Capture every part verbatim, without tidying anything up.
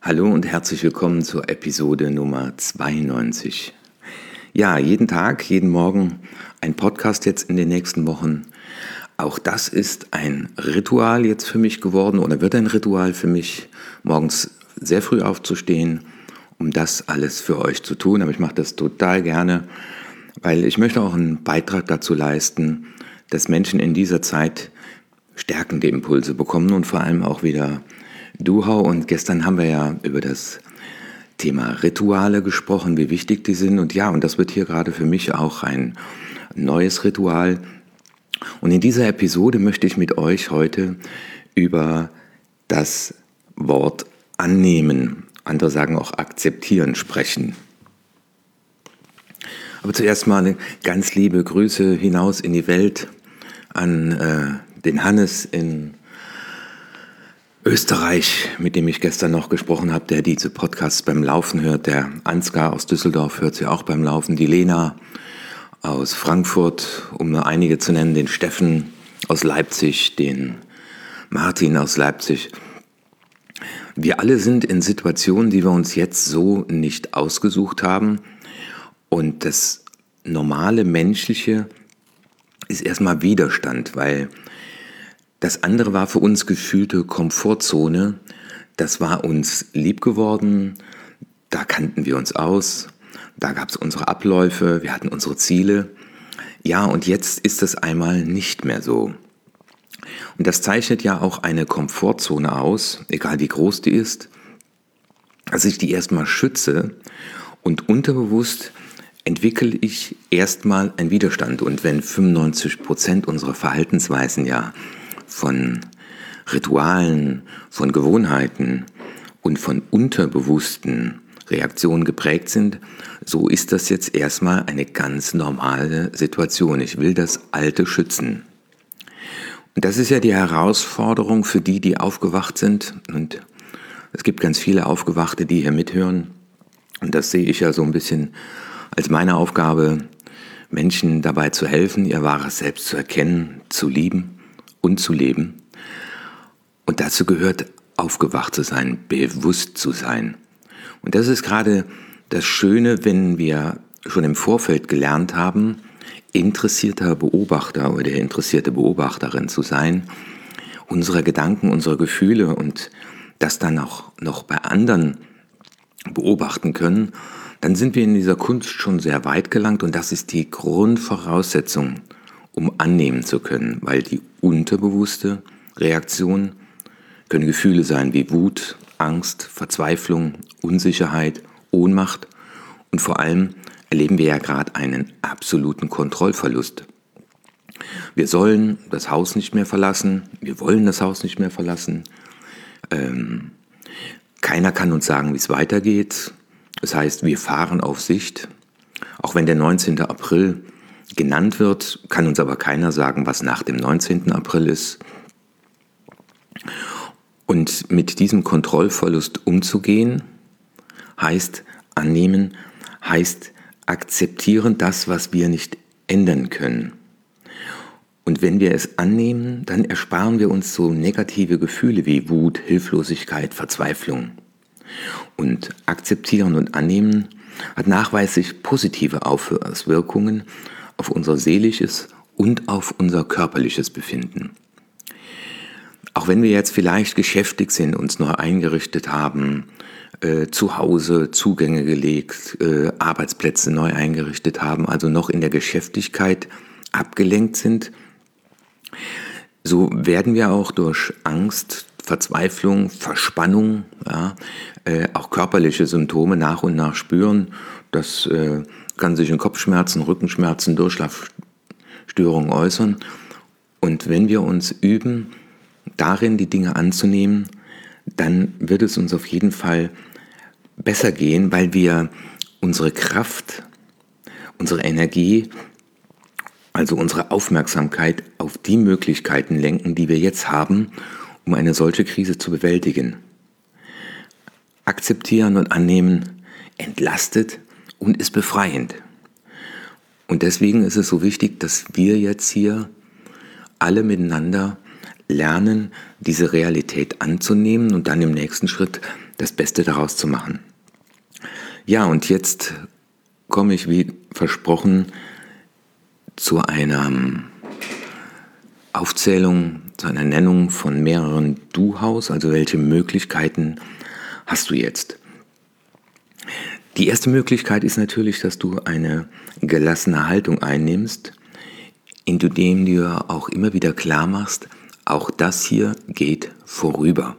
Hallo und herzlich willkommen zur Episode Nummer zweiundneunzig. Ja, jeden Tag, jeden Morgen ein Podcast jetzt in den nächsten Wochen. Auch das ist ein Ritual jetzt für mich geworden oder wird ein Ritual für mich, morgens sehr früh aufzustehen, um das alles für euch zu tun. Aber ich mache das total gerne, weil ich möchte auch einen Beitrag dazu leisten, dass Menschen in dieser Zeit stärkende Impulse bekommen und vor allem auch wieder Duhau. Und gestern haben wir ja über das Thema Rituale gesprochen, wie wichtig die sind. Und ja, und das wird hier gerade für mich auch ein neues Ritual. Und in dieser Episode möchte ich mit euch heute über das Wort annehmen, andere sagen auch akzeptieren, sprechen. Aber zuerst mal eine ganz liebe Grüße hinaus in die Welt an äh, den Hannes in Österreich, mit dem ich gestern noch gesprochen habe, der diese Podcasts beim Laufen hört. Der Ansgar aus Düsseldorf hört sie auch beim Laufen. Die Lena aus Frankfurt, um nur einige zu nennen. Den Steffen aus Leipzig, den Martin aus Leipzig. Wir alle sind in Situationen, die wir uns jetzt so nicht ausgesucht haben. Und das normale Menschliche ist erstmal Widerstand, weil das andere war für uns gefühlte Komfortzone. Das war uns lieb geworden, da kannten wir uns aus, da gab es unsere Abläufe, wir hatten unsere Ziele. Ja, und jetzt ist es einmal nicht mehr so. Und das zeichnet ja auch eine Komfortzone aus, egal wie groß die ist, dass ich die erstmal schütze und unterbewusst entwickle ich erstmal einen Widerstand. Und wenn fünfundneunzig Prozent unserer Verhaltensweisen ja von Ritualen, von Gewohnheiten und von unterbewussten Reaktionen geprägt sind, so ist das jetzt erstmal eine ganz normale Situation. Ich will das Alte schützen. Und das ist ja die Herausforderung für die, die aufgewacht sind. Und es gibt ganz viele Aufgewachte, die hier mithören. Und das sehe ich ja so ein bisschen als meine Aufgabe, Menschen dabei zu helfen, ihr wahres Selbst zu erkennen, zu lieben und zu leben. Und dazu gehört, aufgewacht zu sein, bewusst zu sein. Und das ist gerade das Schöne, wenn wir schon im Vorfeld gelernt haben, interessierter Beobachter oder interessierte Beobachterin zu sein, unserer Gedanken, unserer Gefühle und das dann auch noch bei anderen beobachten können, dann sind wir in dieser Kunst schon sehr weit gelangt und das ist die Grundvoraussetzung, um annehmen zu können, weil die unterbewusste Reaktion können Gefühle sein wie Wut, Angst, Verzweiflung, Unsicherheit, Ohnmacht und vor allem erleben wir ja gerade einen absoluten Kontrollverlust. Wir sollen das Haus nicht mehr verlassen, wir wollen das Haus nicht mehr verlassen, ähm, keiner kann uns sagen, wie es weitergeht, das heißt, wir fahren auf Sicht, auch wenn der neunzehnten April genannt wird, kann uns aber keiner sagen, was nach dem neunzehnten April ist. Und mit diesem Kontrollverlust umzugehen, heißt annehmen, heißt akzeptieren das, was wir nicht ändern können. Und wenn wir es annehmen, dann ersparen wir uns so negative Gefühle wie Wut, Hilflosigkeit, Verzweiflung. Und akzeptieren und annehmen hat nachweislich positive Auswirkungen auf unser seelisches und auf unser körperliches Befinden. Auch wenn wir jetzt vielleicht geschäftig sind, uns neu eingerichtet haben, äh, zu Hause Zugänge gelegt, äh, Arbeitsplätze neu eingerichtet haben, also noch in der Geschäftigkeit abgelenkt sind, so werden wir auch durch Angst, Verzweiflung, Verspannung, ja, äh, auch körperliche Symptome nach und nach spüren. Das äh, kann sich in Kopfschmerzen, Rückenschmerzen, Durchschlafstörungen äußern. Und wenn wir uns üben, darin die Dinge anzunehmen, dann wird es uns auf jeden Fall besser gehen, weil wir unsere Kraft, unsere Energie, also unsere Aufmerksamkeit auf die Möglichkeiten lenken, die wir jetzt haben, um eine solche Krise zu bewältigen. Akzeptieren und annehmen entlastet und ist befreiend. Und deswegen ist es so wichtig, dass wir jetzt hier alle miteinander lernen, diese Realität anzunehmen und dann im nächsten Schritt das Beste daraus zu machen. Ja, und jetzt komme ich, wie versprochen, zu einer Aufzählung, zu einer Nennung von mehreren Du-Haus, also welche Möglichkeiten hast du jetzt? Die erste Möglichkeit ist natürlich, dass du eine gelassene Haltung einnimmst, indem du dir auch immer wieder klar machst, auch das hier geht vorüber.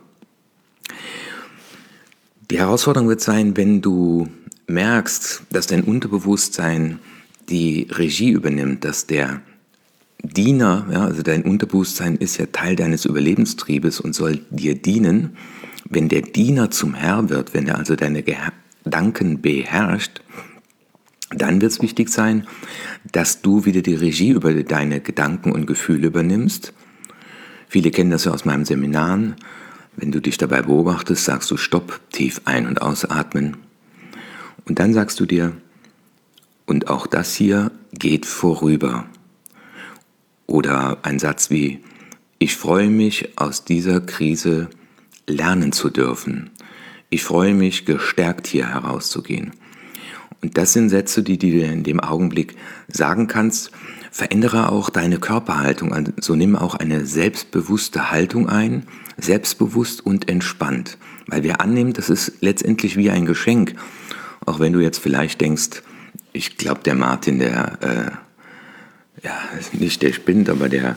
Die Herausforderung wird sein, wenn du merkst, dass dein Unterbewusstsein die Regie übernimmt, dass der Diener, ja, also dein Unterbewusstsein ist ja Teil deines Überlebenstriebes und soll dir dienen. Wenn der Diener zum Herr wird, wenn er also deine Gedanken beherrscht, dann wird es wichtig sein, dass du wieder die Regie über deine Gedanken und Gefühle übernimmst. Viele kennen das ja aus meinen Seminaren. Wenn du dich dabei beobachtest, sagst du Stopp, tief ein- und ausatmen. Und dann sagst du dir, und auch das hier geht vorüber. Oder ein Satz wie, ich freue mich, aus dieser Krise lernen zu dürfen. Ich freue mich, gestärkt hier herauszugehen. Und das sind Sätze, die du dir in dem Augenblick sagen kannst. Verändere auch deine Körperhaltung, also nimm auch eine selbstbewusste Haltung ein, selbstbewusst und entspannt. Weil wir annehmen, das ist letztendlich wie ein Geschenk. Auch wenn du jetzt vielleicht denkst, ich glaube, der Martin, der, äh, ja, nicht der spinnt, aber der,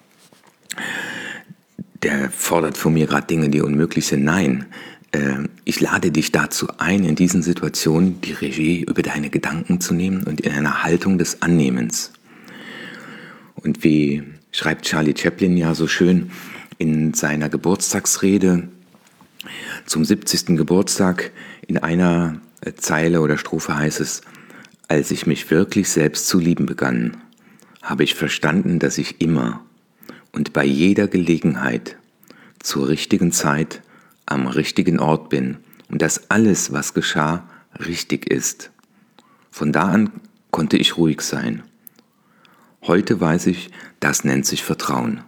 der fordert von mir gerade Dinge, die unmöglich sind. Nein, äh, ich lade dich dazu ein, in diesen Situationen die Regie über deine Gedanken zu nehmen und in einer Haltung des Annehmens. Und wie schreibt Charlie Chaplin ja so schön in seiner Geburtstagsrede zum siebzigsten Geburtstag, in einer Zeile oder Strophe heißt es, als ich mich wirklich selbst zu lieben begann, habe ich verstanden, dass ich immer und bei jeder Gelegenheit zur richtigen Zeit am richtigen Ort bin und dass alles, was geschah, richtig ist. Von da an konnte ich ruhig sein. Heute weiß ich, das nennt sich Vertrauen.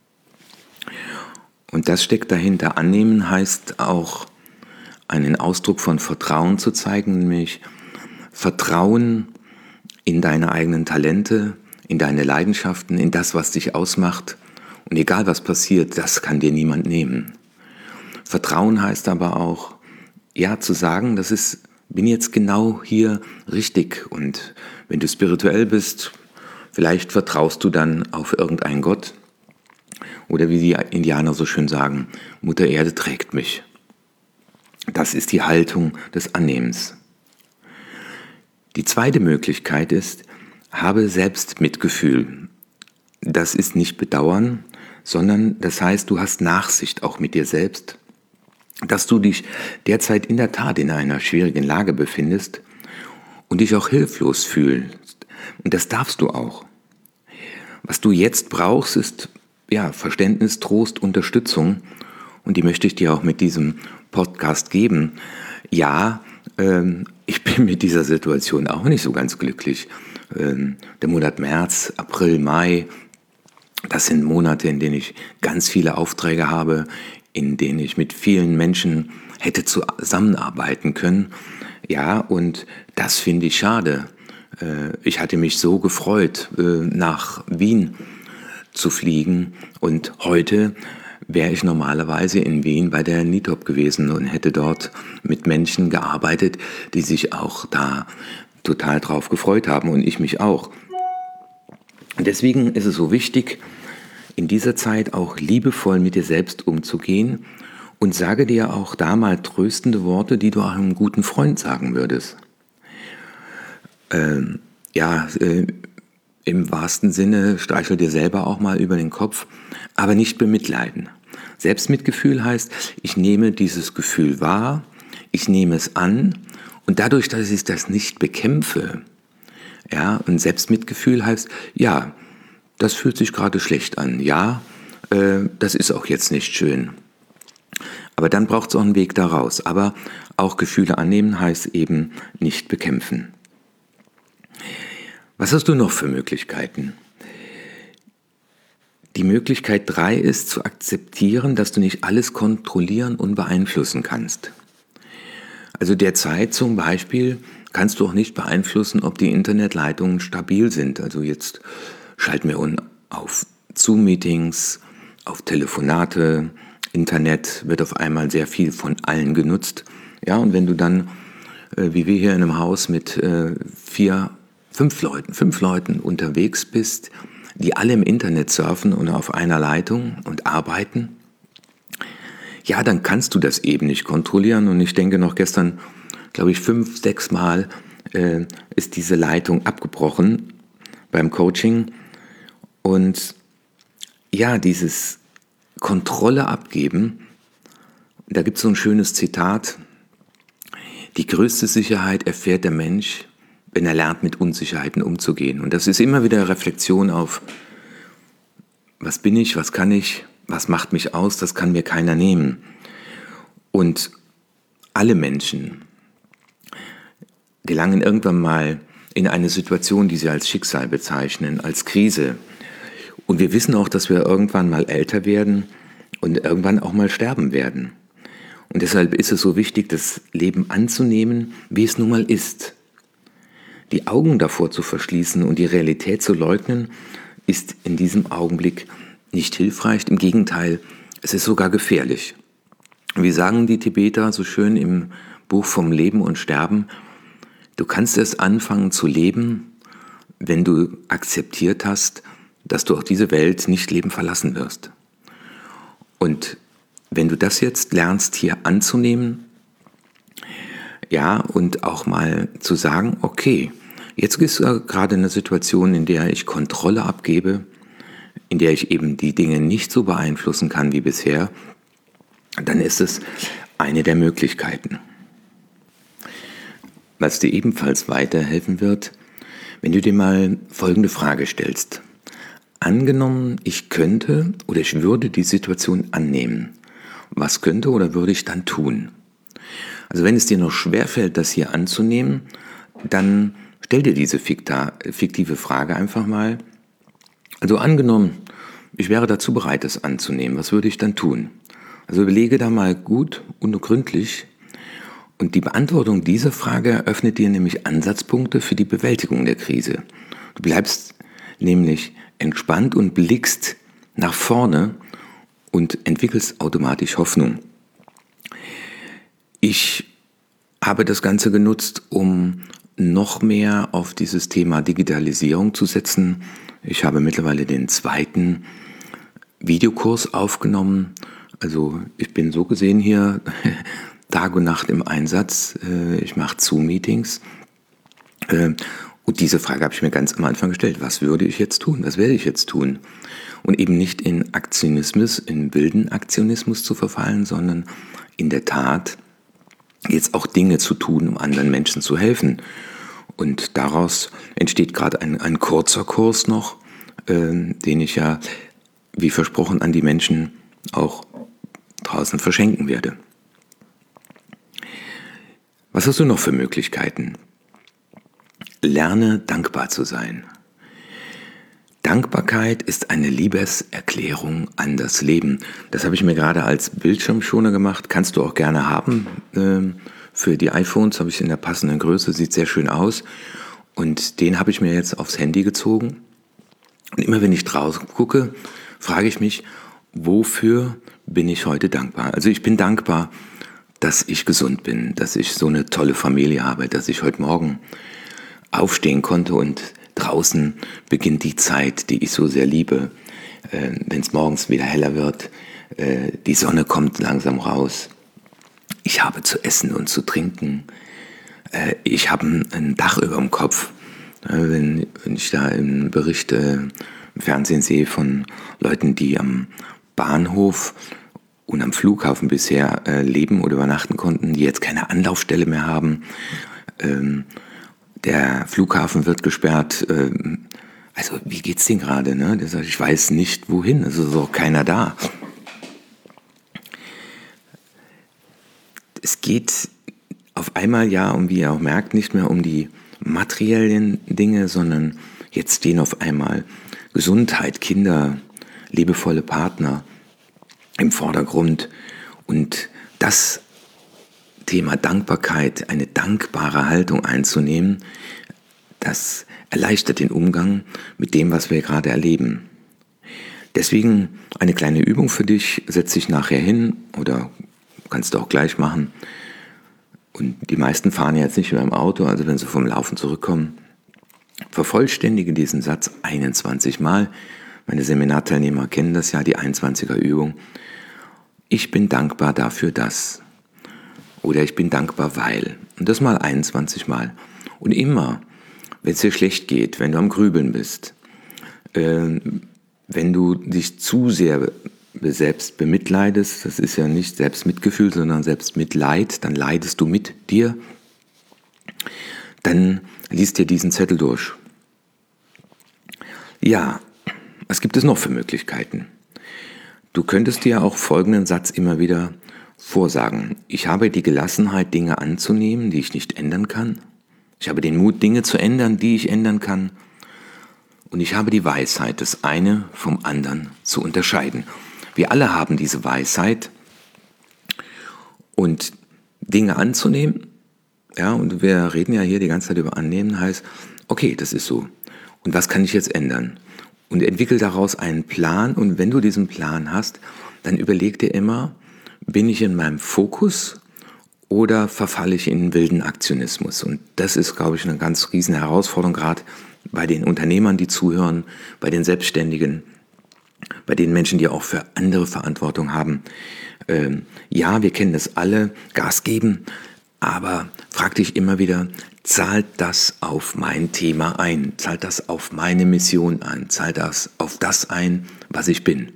Und das steckt dahinter. Annehmen heißt auch, einen Ausdruck von Vertrauen zu zeigen, nämlich Vertrauen in deine eigenen Talente, in deine Leidenschaften, in das, was dich ausmacht. Und egal was passiert, das kann dir niemand nehmen. Vertrauen heißt aber auch, ja, zu sagen, das ist, bin jetzt genau hier richtig. Und wenn du spirituell bist, vielleicht vertraust du dann auf irgendeinen Gott. Oder wie die Indianer so schön sagen, Mutter Erde trägt mich. Das ist die Haltung des Annehmens. Die zweite Möglichkeit ist, habe Selbstmitgefühl. Das ist nicht Bedauern, sondern das heißt, du hast Nachsicht auch mit dir selbst, dass du dich derzeit in der Tat in einer schwierigen Lage befindest und dich auch hilflos fühlst. Und das darfst du auch. Was du jetzt brauchst, ist ja, Verständnis, Trost, Unterstützung. Und die möchte ich dir auch mit diesem Podcast geben. Ja, ähm, ich bin mit dieser Situation auch nicht so ganz glücklich. Ähm, der Monat März, April, Mai, das sind Monate, in denen ich ganz viele Aufträge habe, in denen ich mit vielen Menschen hätte zusammenarbeiten können. Ja, und das finde ich schade. Äh, ich hatte mich so gefreut, äh, nach Wien zu fliegen und heute wäre ich normalerweise in Wien bei der N I T O P gewesen und hätte dort mit Menschen gearbeitet, die sich auch da total drauf gefreut haben und ich mich auch. Und deswegen ist es so wichtig, in dieser Zeit auch liebevoll mit dir selbst umzugehen und sage dir auch da mal tröstende Worte, die du auch einem guten Freund sagen würdest. Ähm, ja, äh, im wahrsten Sinne streichel dir selber auch mal über den Kopf, aber nicht bemitleiden. Selbstmitgefühl heißt, ich nehme dieses Gefühl wahr, ich nehme es an und dadurch, dass ich das nicht bekämpfe, ja, und Selbstmitgefühl heißt, ja, das fühlt sich gerade schlecht an, ja, äh, das ist auch jetzt nicht schön. Aber dann braucht es auch einen Weg daraus. Aber auch Gefühle annehmen heißt eben nicht bekämpfen. Was hast du noch für Möglichkeiten? Die Möglichkeit drei ist zu akzeptieren, dass du nicht alles kontrollieren und beeinflussen kannst. Also derzeit zum Beispiel kannst du auch nicht beeinflussen, ob die Internetleitungen stabil sind. Also jetzt schalten wir uns auf Zoom-Meetings, auf Telefonate, Internet wird auf einmal sehr viel von allen genutzt. Ja, und wenn du dann, äh, wie wir hier in einem Haus mit äh, vier, fünf Leuten, fünf Leuten unterwegs bist, die alle im Internet surfen und auf einer Leitung und arbeiten, ja, dann kannst du das eben nicht kontrollieren. Und ich denke noch gestern, glaube ich, fünf, sechs Mal äh, ist diese Leitung abgebrochen beim Coaching. Und ja, dieses Kontrolle abgeben, da gibt es so ein schönes Zitat: Die größte Sicherheit erfährt der Mensch, wenn er lernt, mit Unsicherheiten umzugehen. Und das ist immer wieder Reflexion auf, was bin ich, was kann ich, was macht mich aus, das kann mir keiner nehmen. Und alle Menschen gelangen irgendwann mal in eine Situation, die sie als Schicksal bezeichnen, als Krise. Und wir wissen auch, dass wir irgendwann mal älter werden und irgendwann auch mal sterben werden. Und deshalb ist es so wichtig, das Leben anzunehmen, wie es nun mal ist. Die Augen davor zu verschließen und die Realität zu leugnen, ist in diesem Augenblick nicht hilfreich. Im Gegenteil, es ist sogar gefährlich. Wie sagen die Tibeter so schön im Buch vom Leben und Sterben: Du kannst erst anfangen zu leben, wenn du akzeptiert hast, dass du auch diese Welt nicht leben verlassen wirst. Und wenn du das jetzt lernst, hier anzunehmen, ja, und auch mal zu sagen, okay, jetzt ist gerade eine Situation, in der ich Kontrolle abgebe, in der ich eben die Dinge nicht so beeinflussen kann wie bisher, dann ist es eine der Möglichkeiten. Was dir ebenfalls weiterhelfen wird, wenn du dir mal folgende Frage stellst. Angenommen, ich könnte oder ich würde die Situation annehmen. Was könnte oder würde ich dann tun? Also wenn es dir noch schwerfällt, das hier anzunehmen, dann stell dir diese fiktive Frage einfach mal. Also angenommen, ich wäre dazu bereit, das anzunehmen. Was würde ich dann tun? Also überlege da mal gut und gründlich. Und die Beantwortung dieser Frage eröffnet dir nämlich Ansatzpunkte für die Bewältigung der Krise. Du bleibst nämlich entspannt und blickst nach vorne und entwickelst automatisch Hoffnung. Ich habe das Ganze genutzt, um noch mehr auf dieses Thema Digitalisierung zu setzen. Ich habe mittlerweile den zweiten Videokurs aufgenommen. Also ich bin so gesehen hier Tag und Nacht im Einsatz. Ich mache Zoom-Meetings. Und diese Frage habe ich mir ganz am Anfang gestellt. Was würde ich jetzt tun? Was werde ich jetzt tun? Und eben nicht in Aktionismus, in wilden Aktionismus zu verfallen, sondern in der Tat jetzt auch Dinge zu tun, um anderen Menschen zu helfen. Und daraus entsteht gerade ein, ein kurzer Kurs noch, äh, den ich ja, wie versprochen, an die Menschen auch draußen verschenken werde. Was hast du noch für Möglichkeiten? Lerne dankbar zu sein. Dankbarkeit ist eine Liebeserklärung an das Leben. Das habe ich mir gerade als Bildschirmschoner gemacht. Kannst du auch gerne haben. Für die iPhones habe ich es in der passenden Größe. Sieht sehr schön aus. Und den habe ich mir jetzt aufs Handy gezogen. Und immer wenn ich draußen gucke, frage ich mich, wofür bin ich heute dankbar? Also ich bin dankbar, dass ich gesund bin, dass ich so eine tolle Familie habe, dass ich heute Morgen aufstehen konnte und draußen beginnt die Zeit, die ich so sehr liebe, äh, wenn es morgens wieder heller wird, äh, die Sonne kommt langsam raus. Ich habe zu essen und zu trinken. Äh, ich habe ein, ein Dach über dem Kopf. Äh, wenn, wenn ich da im Bericht äh, im Fernsehen sehe von Leuten, die am Bahnhof und am Flughafen bisher äh, leben oder übernachten konnten, die jetzt keine Anlaufstelle mehr haben. Ähm, Der Flughafen wird gesperrt. Also wie geht's denen gerade? Ne? Der sagt, ich weiß nicht wohin. Es ist auch keiner da. Es geht auf einmal ja, um, wie ihr auch merkt, nicht mehr um die materiellen Dinge, sondern jetzt stehen auf einmal Gesundheit, Kinder, liebevolle Partner im Vordergrund. Und das Thema Dankbarkeit, eine dankbare Haltung einzunehmen, das erleichtert den Umgang mit dem, was wir gerade erleben. Deswegen eine kleine Übung für dich, setz dich nachher hin oder kannst du auch gleich machen. Und die meisten fahren jetzt nicht mehr im Auto, also wenn sie vom Laufen zurückkommen, vervollständige diesen Satz einundzwanzig Mal. Meine Seminarteilnehmer kennen das ja, die einundzwanziger Übung. Ich bin dankbar dafür, dass. Oder ich bin dankbar, weil. Und das mal einundzwanzig Mal. Und immer, wenn es dir schlecht geht, wenn du am Grübeln bist, äh, wenn du dich zu sehr selbst bemitleidest, das ist ja nicht Selbstmitgefühl, sondern Selbstmitleid, dann leidest du mit dir, dann liest dir diesen Zettel durch. Ja, was gibt es noch für Möglichkeiten? Du könntest dir auch folgenden Satz immer wieder vorsagen. Ich habe die Gelassenheit, Dinge anzunehmen, die ich nicht ändern kann. Ich habe den Mut, Dinge zu ändern, die ich ändern kann. Und ich habe die Weisheit, das eine vom anderen zu unterscheiden. Wir alle haben diese Weisheit und Dinge anzunehmen. Ja, und wir reden ja hier die ganze Zeit über annehmen, heißt, okay, das ist so. Und was kann ich jetzt ändern? Und entwickel daraus einen Plan. Und wenn du diesen Plan hast, dann überleg dir immer, bin ich in meinem Fokus oder verfalle ich in einen wilden Aktionismus? Und das ist, glaube ich, eine ganz riesen Herausforderung, gerade bei den Unternehmern, die zuhören, bei den Selbstständigen, bei den Menschen, die auch für andere Verantwortung haben. Ähm, ja, wir kennen das alle, Gas geben, aber frag dich immer wieder, zahlt das auf mein Thema ein? Zahlt das auf meine Mission ein? Zahlt das auf das ein, was ich bin?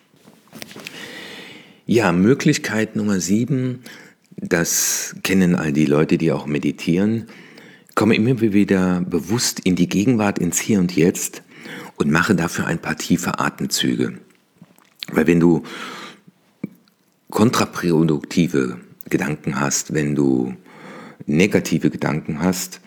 Ja, Möglichkeit Nummer sieben, das kennen all die Leute, die auch meditieren, komme immer wieder bewusst in die Gegenwart, ins Hier und Jetzt und mache dafür ein paar tiefe Atemzüge. Weil wenn du kontraproduktive Gedanken hast, wenn du negative Gedanken hast,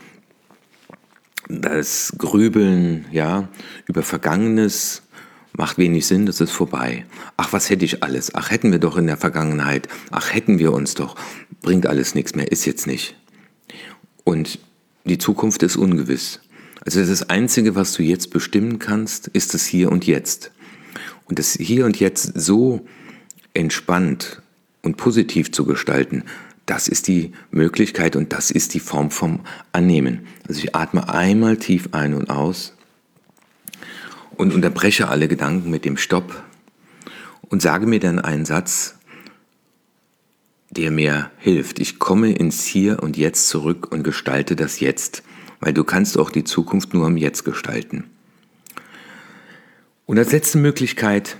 das Grübeln, ja, über Vergangenes macht wenig Sinn, das ist vorbei. Ach, was hätte ich alles? Ach, hätten wir doch in der Vergangenheit. Ach, hätten wir uns doch. Bringt alles nichts mehr, ist jetzt nicht. Und die Zukunft ist ungewiss. Also das Einzige, was du jetzt bestimmen kannst, ist das Hier und Jetzt. Und das Hier und Jetzt so entspannt und positiv zu gestalten, das ist die Möglichkeit und das ist die Form vom Annehmen. Also ich atme einmal tief ein und aus und unterbreche alle Gedanken mit dem Stopp und sage mir dann einen Satz, der mir hilft. Ich komme ins Hier und Jetzt zurück und gestalte das Jetzt, weil du kannst auch die Zukunft nur im Jetzt gestalten. Und als letzte Möglichkeit,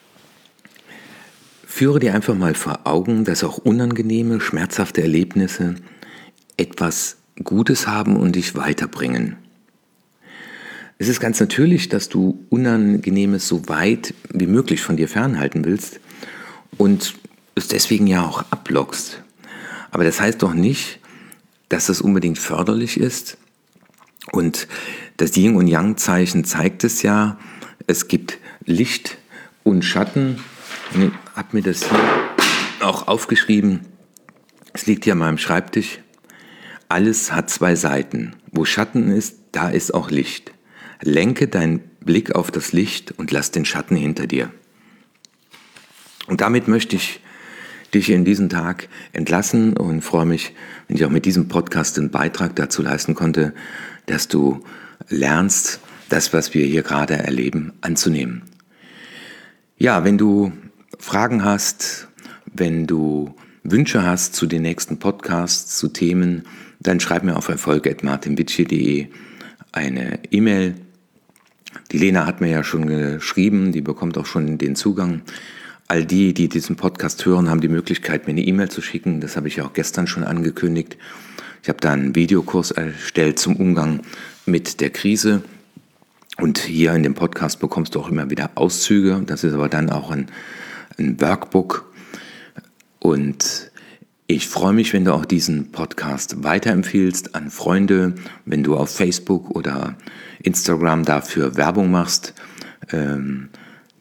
führe dir einfach mal vor Augen, dass auch unangenehme, schmerzhafte Erlebnisse etwas Gutes haben und dich weiterbringen. Es ist ganz natürlich, dass du Unangenehmes so weit wie möglich von dir fernhalten willst und es deswegen ja auch ablockst. Aber das heißt doch nicht, dass das unbedingt förderlich ist. Und das Yin- und Yang-Zeichen zeigt es ja. Es gibt Licht und Schatten. Und ich habe mir das hier auch aufgeschrieben. Es liegt hier an meinem Schreibtisch. Alles hat zwei Seiten. Wo Schatten ist, da ist auch Licht. Lenke deinen Blick auf das Licht und lass den Schatten hinter dir. Und damit möchte ich dich in diesen Tag entlassen und freue mich, wenn ich auch mit diesem Podcast einen Beitrag dazu leisten konnte, dass du lernst, das, was wir hier gerade erleben, anzunehmen. Ja, wenn du Fragen hast, wenn du Wünsche hast zu den nächsten Podcasts, zu Themen, dann schreib mir auf erfolg at martin witschi punkt de eine E-Mail. Die Lena hat mir ja schon geschrieben, die bekommt auch schon den Zugang. All die, die diesen Podcast hören, haben die Möglichkeit, mir eine E-Mail zu schicken. Das habe ich ja auch gestern schon angekündigt. Ich habe da einen Videokurs erstellt zum Umgang mit der Krise. Und hier in dem Podcast bekommst du auch immer wieder Auszüge. Das ist aber dann auch ein, ein Workbook. Und ich freue mich, wenn du auch diesen Podcast weiterempfiehlst an Freunde, wenn du auf Facebook oder Instagram dafür Werbung machst. Ähm,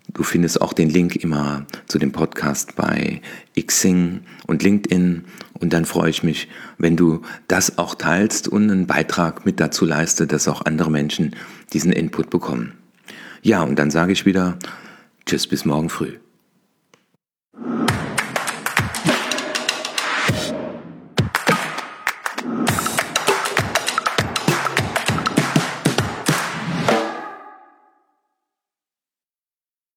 Du findest auch den Link immer zu dem Podcast bei Xing und LinkedIn. Und dann freue ich mich, wenn du das auch teilst und einen Beitrag mit dazu leistest, dass auch andere Menschen diesen Input bekommen. Ja, und dann sage ich wieder, tschüss bis morgen früh.